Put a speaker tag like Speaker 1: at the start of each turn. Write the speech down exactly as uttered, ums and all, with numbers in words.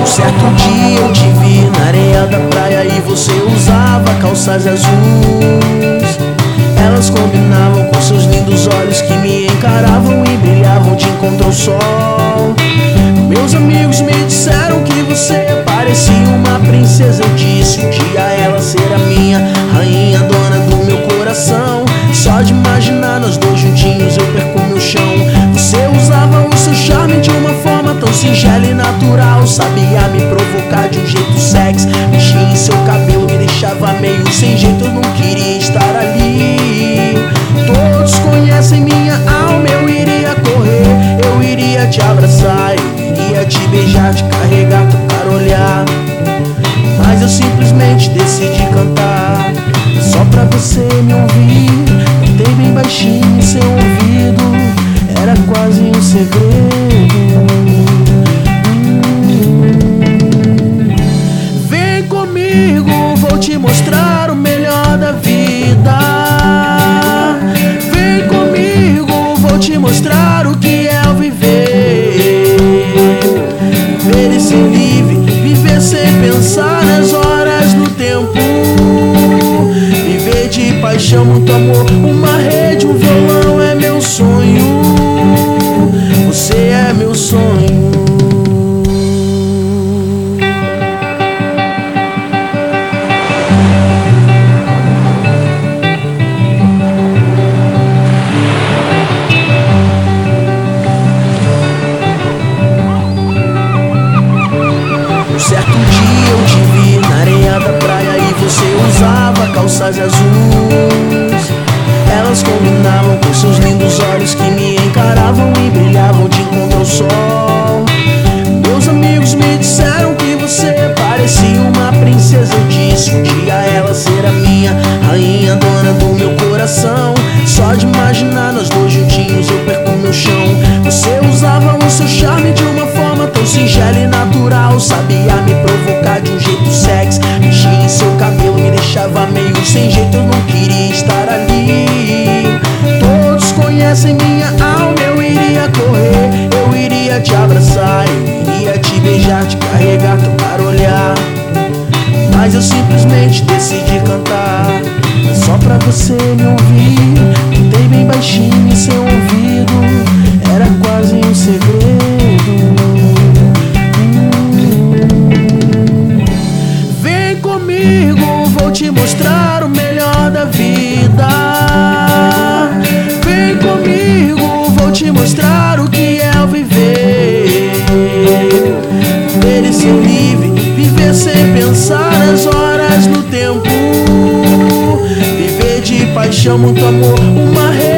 Speaker 1: certo dia eu te vi na areia da praia e você usava calças azuis. Elas combinavam com seus lindos olhos que me encaravam e brilhavam de encontro ao sol. Meus amigos me disseram que você parecia uma princesa. Eu disse um dia ela será minha rainha, dona do meu coração. Só de imaginar nós dois juntinhos eu perco meu chão. Você usava o seu charme de uma forma tão singela e natural. Sabia me provocar de um jeito sexy. Mexia em seu cabelo, me deixava meio sem jeito. Eu não queria estar ali. Todos conhecem minha alma. Eu iria correr, eu iria te abraçar, eu iria te beijar, te carregar, tocar, olhar. Mas eu simplesmente decidi cantar só pra você me ouvir. Cantei bem baixinho em seu ouvido, era quase um segredo. hum. Vem comigo, vou te mostrar o melhor da vida. Vem comigo, vou te mostrar o que é o viver. Viver e ser livre, viver sem pensar nas horas do tempo. Viver de paixão, muito amor, uma rede, um violão é meu sonho. Você é meu sonho. Certo dia eu te vi na areia da praia e você usava calças azuis. Elas combinavam com seus lindos olhos que me encaravam e brilhavam de encontro ao sol. Meus amigos me disseram que você parecia uma princesa. Eu disse um dia ela será minha rainha, dona do meu coração. Só de imaginar nós dois juntinhos eu perco meu chão. Você usava o seu charme de uma forma tão singela e natural. Sabia me provocar de um jeito sexy. Mexia em seu cabelo, me deixava meio sem jeito. Eu não queria estar ali. Todos conhecem minha alma. Eu iria correr, eu iria te abraçar, eu iria te beijar, te carregar, tocar, olhar. Mas eu simplesmente decidi cantar só pra você me ouvir. Cantei bem baixinho em seu ouvido, era quase um segredo. hum. Vem comigo, vou te mostrar o melhor da vida. Vem comigo, vou te mostrar o que é o viver. Viver e ser livre, viver sem pensar nas horas no tempo. Viver de paixão, muito amor, uma rede.